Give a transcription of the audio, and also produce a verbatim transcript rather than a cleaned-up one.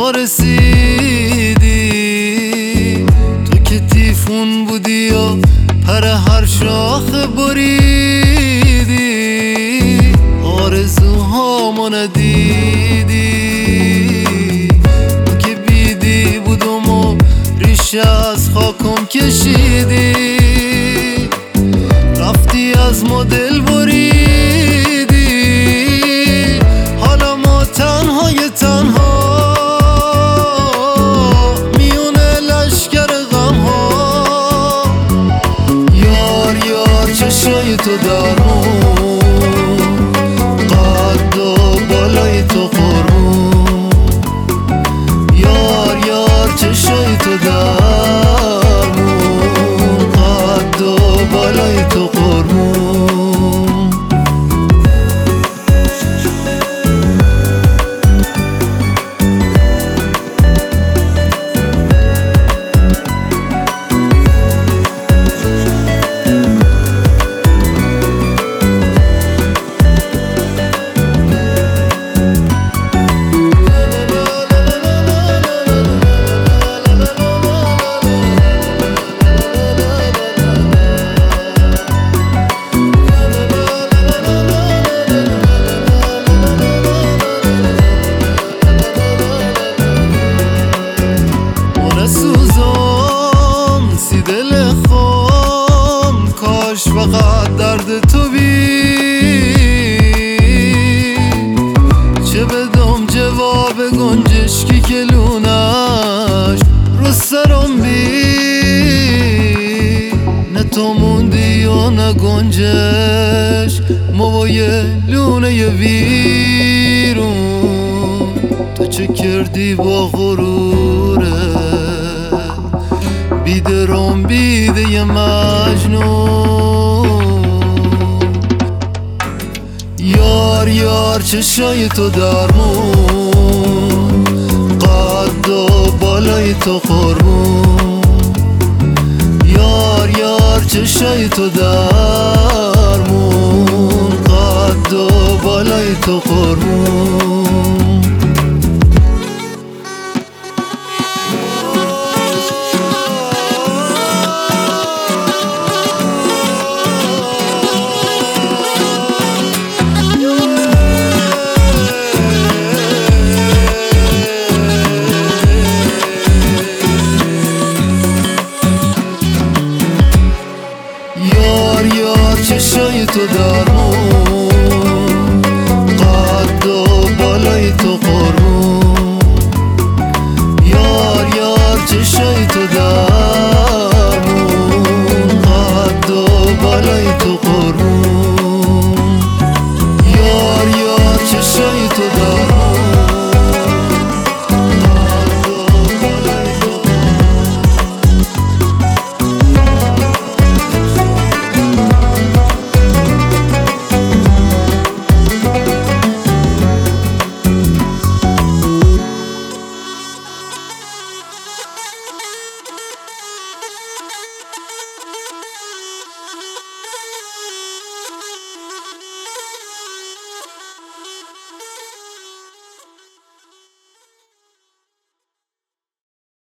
ما رسیدی. تو که تیفون بودی یا پر هر شاخه بریدی، آرزوهامو ندیدی. تو که بیدی بودم و ریشه از خاکم کشیدی، رفتی از ما دل بریدی. حالا ما تنهای تنها میونه لشکر غم ها. یار یار چشای تو درمون، قد و بالای تو قربون. یار یار چشای تو درمون، قد و بالای تو قربون. فقط درد تو بی، چه بدم جواب گنجشکی که لونش رو سرم بی. نه تو موندی و نه گنجش، ما با یه لونه یه ویرون. تو چه کردی با غروره بیدرم بیده یه مجنون. یار یار چشای تو درمون، قد و بالای تو قربون. یار یار چشای تو درمون، قد و بالای تو قربون.